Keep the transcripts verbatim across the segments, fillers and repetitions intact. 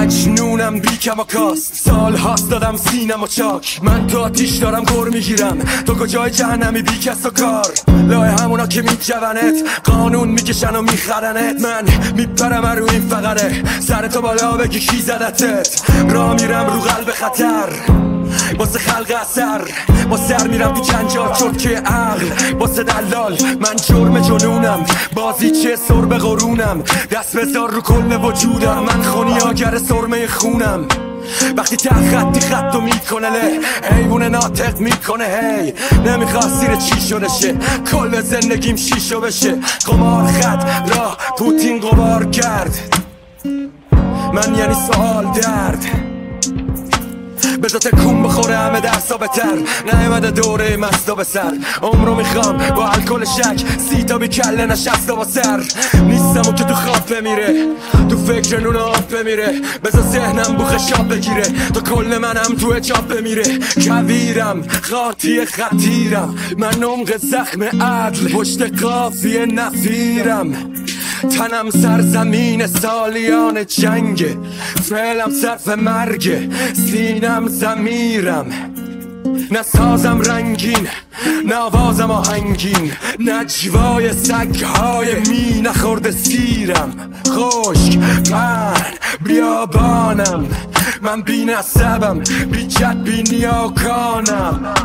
مجنونم بی کم و کاست، سال هاست دادم سینم و چاک، من تو آتیش دارم گر میگیرم، تو کجای جهنمی بی کس و کار. لای همونا که میجونت قانون میکشن و میخرنت، من میپرم رو این فقره، سر تو بالا بگی کی زدتت. را میرم رو قلب خطر واسه خلق اثر، با سر میرم تو جنجال چرتکه عقل واسه دلال. من جرم جنونم بازی چه سر به قرونم، دست بذار رو کل وجودم، من خونیاگر سرمه خونم. وقتی ته خطی خطو میکنه له حیوون ناطق میکنه هی، نمیخواست زیر چی شده شه کل زندگیم شیشو بشه. قمار خط راه پوتین قمار کرد، من یعنی سوال درد بذار تکون بخوره همه درسا بتر، نیومده دوره مستا به سر. عمرو میخوام با الکل شک سی تا بی کله نشسته با سر، نیستم و که تو خواب بمیره تو فکر نون آب بمیره، بذار ذهنم بوخ شاب بگیره تا کل منم تو چاپ بمیره. کویرم خاطی خطیرم، من عمق زخم عدل پشت قافیه نفیرم، تنم سرزمین سالیان جنگ، فعلم صرف مرگ، سینم زمیرم. نه سازم رنگین نه آوازم آهنگین، نجوای سگهای می نخورده سیرم. خشک من بیابانم، من بی نسبم بی جد بی نیاکانم.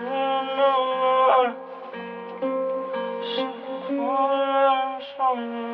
Oh,